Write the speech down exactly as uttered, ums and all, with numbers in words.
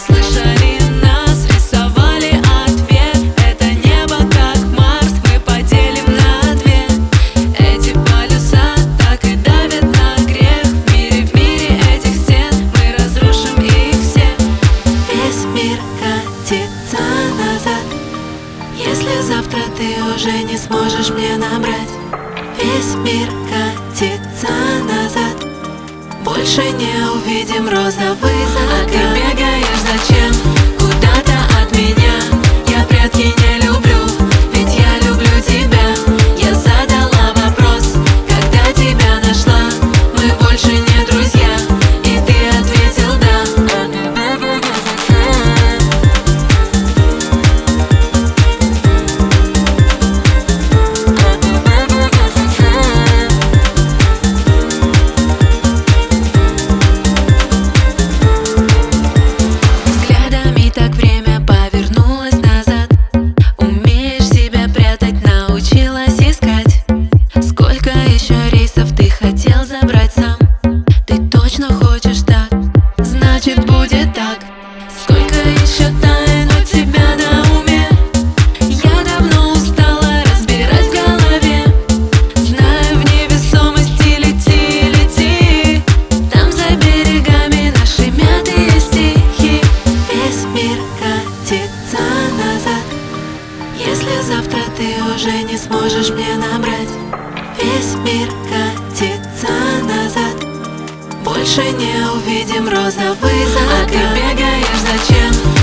слышали нас, рисовали ответ. Это небо как Марс, мы поделим на две. Эти полюса так и давят на грех. В мире, в мире этих стен мы разрушим их все. Весь мир катится назад, если завтра ты уже не сможешь мне набрать. Весь мир катится назад, больше не увидим розовый закат. А ты бегаешь зачем? Куда-то от меня. Я прятки не люблю, ведь я люблю тебя. Я задала вопрос, когда тебя нашла. Мы больше не друзья, и ты ответил да. Взглядами так время повернулось назад. Умеешь себя прятать, научилась искать. Сколько еще рейсов ты хотел забрать сам? Ты точно хочешь так? Значит будет так. Сколько еще тайн у тебя на уме? Я давно устала разбирать в голове. Знаю, в невесомости лети, лети. Там за берегами наши мятые стихи. Весь мир катится назад, если завтра ты уже не сможешь мне набрать. Весь мир катится назад, больше не увидим розовый закат. А ты бегаешь зачем?